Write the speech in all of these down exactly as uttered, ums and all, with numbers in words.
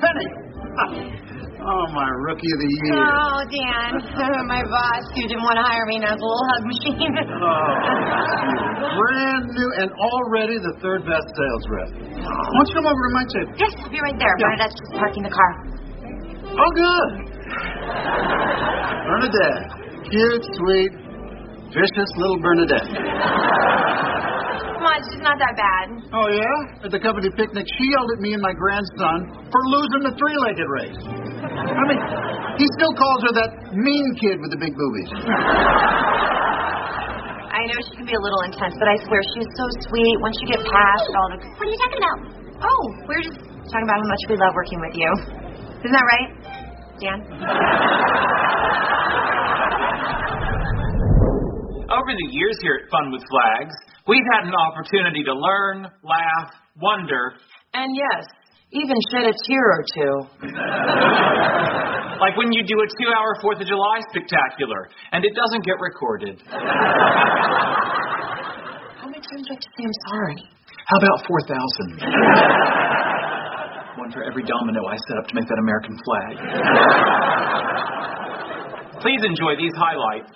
Penny. Oh, my rookie of the year. Oh, Dan. My boss, who didn't want to hire me, knows a little hug machine. Oh, brand new and already the third best sales rep. Why don't you come over to my table? Yes, I'll be right there. Yeah. Bernadette's just parking the car. Oh, good. Bernadette. Cute, sweet, vicious little Bernadette. Come on, she's not that bad. Oh, yeah? At the company picnic, she yelled at me and my grandson for losing the three-legged race. I mean, he still calls her that mean kid with the big boobies. I know she can be a little intense, but I swear she was so sweet once you get past all the... What are you talking about? Oh, we're just talking about how much we love working with you. Isn't that right, Dan? Over the years here at Fun with Flags, we've had an opportunity to learn, laugh, wonder, and yes, even shed a tear or two. Like when you do a two-hour fourth of July spectacular, and it doesn't get recorded. How many times do I have to say I'm sorry? How about four thousand? One for every domino I set up to make that American flag. Please enjoy these highlights.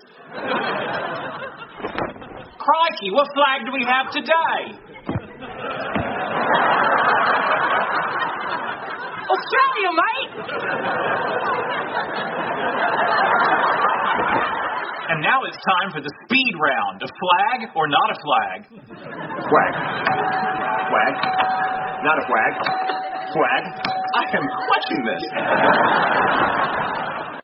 Crikey, what flag do we have today? Australia, mate! And now it's time for the speed round. A flag or not a flag? Flag. Flag. Not a flag. Flag. I am clutching this.